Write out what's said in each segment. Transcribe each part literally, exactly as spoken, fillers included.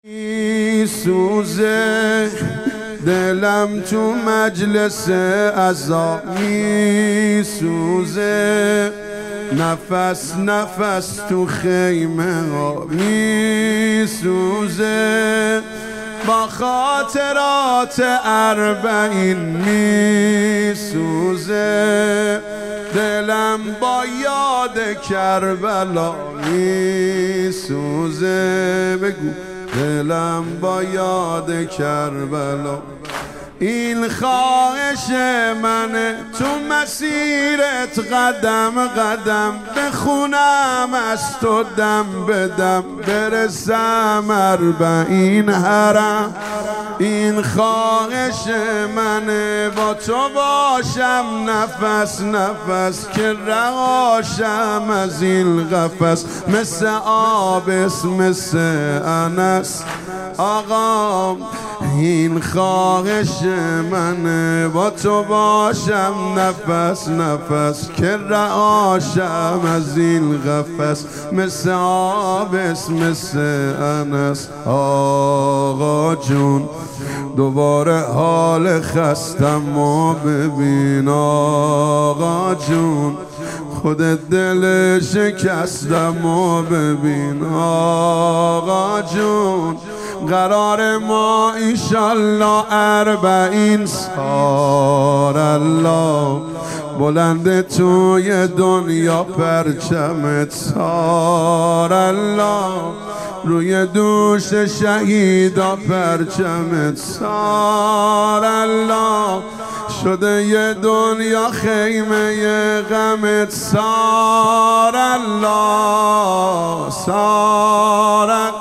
می سوزه دلم تو مجلس عزا، می سوزه نفس نفس تو خیمه ها، می سوزه با خاطرات اربعین، می سوزه دلم با یاد کربلا، می سوزه بگو دلم با یاد کربلا. این خواهش منه تو مسیرت قدم قدم بخونم از تو دم بدم برسم اربعین حرم. این خواهش منه با تو باشم نفس نفس که رهاشم از این قفس، مثل آبس مثل انس آقا. این خواهش منه با تو باشم نفس نفس که رهاشم از این قفس، مثل آبس مثل انس آقا جون. دوباره حال خستم و ببین آقا جون، خودت دل شکستم و ببین آقا جون. قرار ما ایشالله اربعین سال الله بلند توی دنیا پرچمت سال الله، روی دوش شهیدا پرچمت سال الله، شده یه دنیا خیمه غمت سال الله سال الله.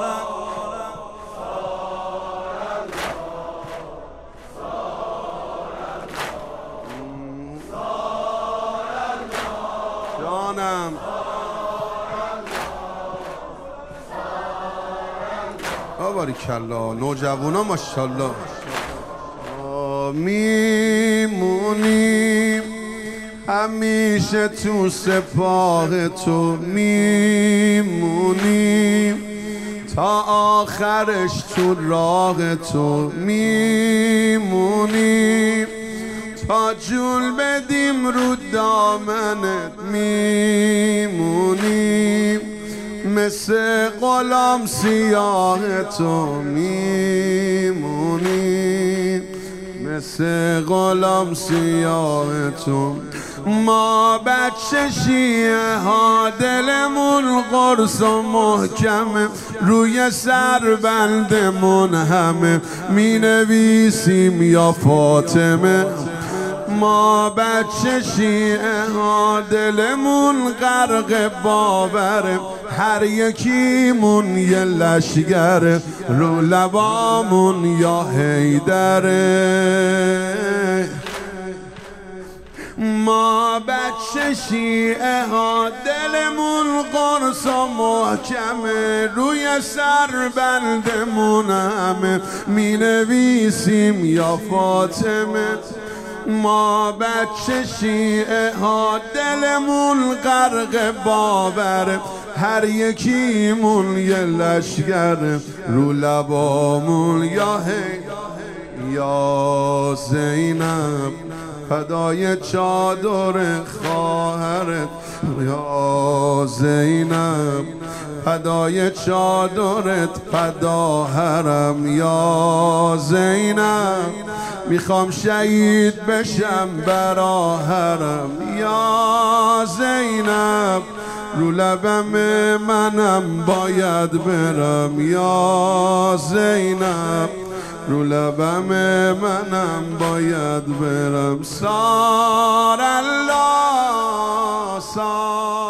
جانم باریکلا نوجوانا ماشاءالله. میمونیم همیشه تو سپاه تو، میمونیم تا آخرش تو راه تو، میمونیم تا جول بدیم رو دامنت، میمونیم مثل غلام سیاه تو، میمونیم مثل غلام سیاه تو. ما بچه شیعه ها دلمون قرص و محکمه، روی سر بندمون همه می نویسیم یا فاطمه. ما بچه شیعه ها دلمون غرق باوره، هر یکیمون یه لشگره، رو لبامون یا حیدره. ما بچه شیعه ها دلمون قرص و محکمه، روی سر بندمون همه می نویسیم یا فاطمه. ما بچه شیعه ها دلمون غرق باوره، هر یکیمون یه لشگره، رو لبامون یا هی یا زینب فدای چادر خواهرت، یا زینب فدای چادرت فدا حرم، یا زینب میخوام شهید بشم برا حرم، یا زینب رو لبم منم باید برم، یا زینب رو لبم منم باید برم. سار الله سار